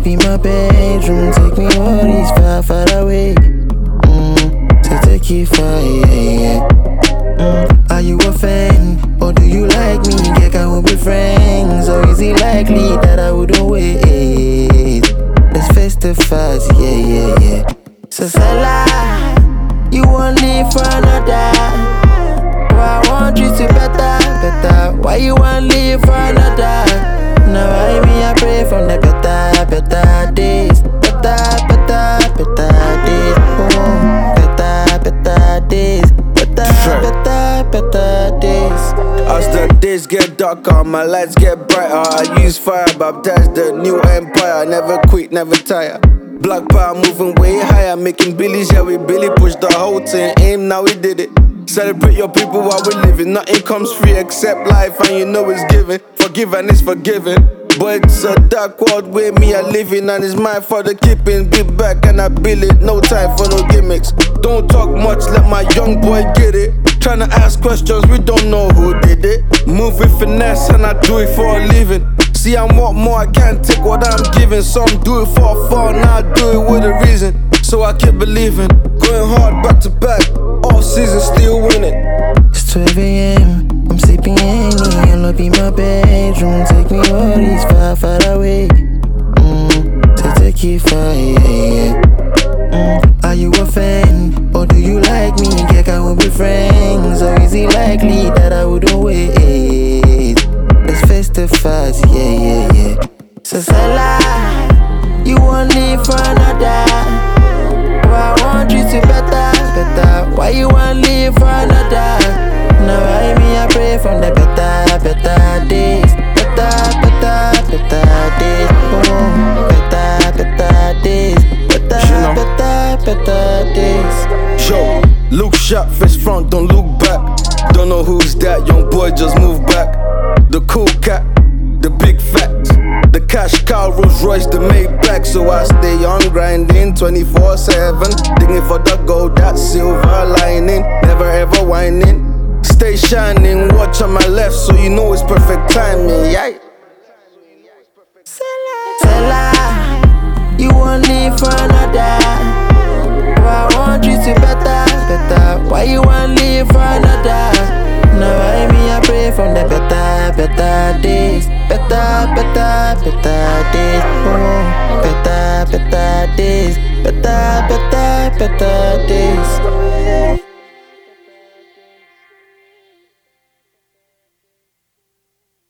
up in my bedroom. Take me all these far, far away. So take it far, yeah. Are you a fan? Or do you like me? Get can we be friends? Or is it likely that I wouldn't wait? Let's face the facts, yeah. So Salah, you won't live for another. I want you to better. Why you won't live for another? Now I me I pray from the better days. Better days. Oh, better days. Better days. As the days get darker, my lights get brighter. I use fire, baptize the new empire. Never quit, never tire. Black power moving way higher, making billies, yeah we Billy push the whole thing. Aim, now we did it. Celebrate your people while we living. Nothing comes free except life, and you know it's given. Forgive and it's forgiven. But it's a dark world where me I living, and it's mine for the keeping. Get back and I build it, no time for no gimmicks. Don't talk much, let my young boy get it. Tryna ask questions, we don't know who did it. Move with finesse and I do it for a living. See, I want more, I can't take what I'm giving. Some do it for fun, now I do it with a reason. So I keep believing, going hard back to back, all season still winning. It's 12 AM, I'm sleeping any. I'll be in my bedroom. Take me all these far, far away. So take it far, yeah. Are you a fan? Or do you like me? Get can we be friends? Or is it likely that I wouldn't wait? Let's face the facts, yeah. So Salah, you won't live for another. I want you to better. Why you won't live for another? Now I me I pray from the better days. Better days. Oh, better days. Better days. Yo, look sharp, face front, don't look back. Don't know who's that, young boy, just move back. The cool cat, the big facts. The cash cow, Rolls Royce, the Maybach. So I stay on grinding 24/7. Digging for the gold, that silver lining. Never ever whining. Stay shining, watch on my left so you know it's perfect timing, yeah. Salah, you won't live for another. I want you to better. Why you won't live for another? Now I me I pray from the better days. Better days. Oh, better days. Better days.